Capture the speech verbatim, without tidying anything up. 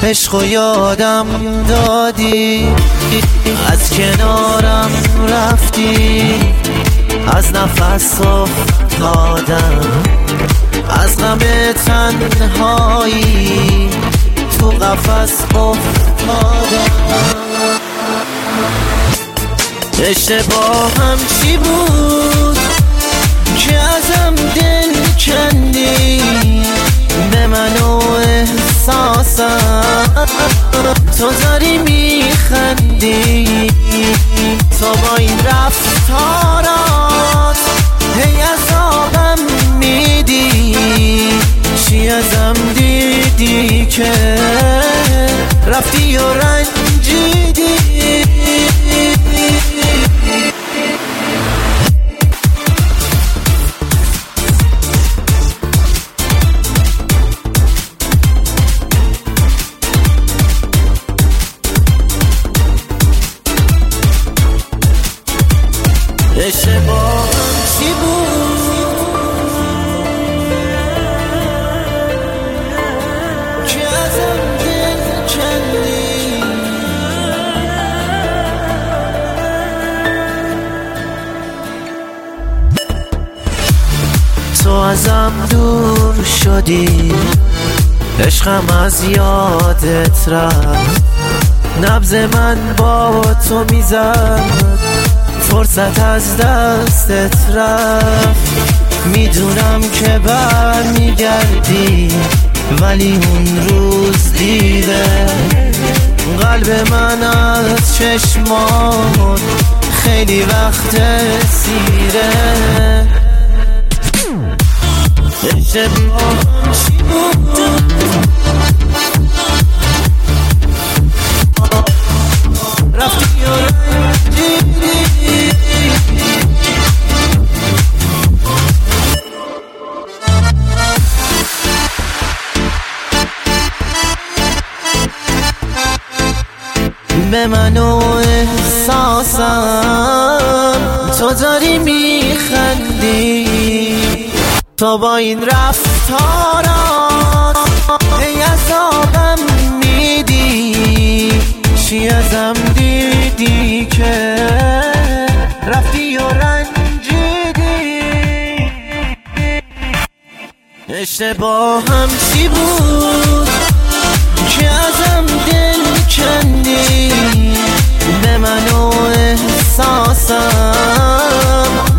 عشقو یادم دادی، از کنارم رفتی، از نفس افتادم، از غم تنهایی تو قفس افتادم. اشتباهم چی بود که ازم دل کندی، به من و احساسم تو داری میخندی، تو با این رفتارات هی عذابم میدی، چی ازم دیدی که رفتی و رنجیدی. اشتباهم چی بود که ازم دل کندی، تو ازم دور شدی، عشقم از یادت رفت، نبض من با تو میزد، فرصت از دستت رفت، میدونم که بر میگردی، ولی اون روز دیده قلب من از چشمات خیلی وقت سیره. اشتباهم چی بود رفتی و رنجیدی، به من و احساسم تو داری میخندی، تو با این رفتارات هی عذابم میدی، چی ازم دیدی که رفتی و رنجیدی. اشتباهم چی بود که ازم دل کندی، به من و احساسم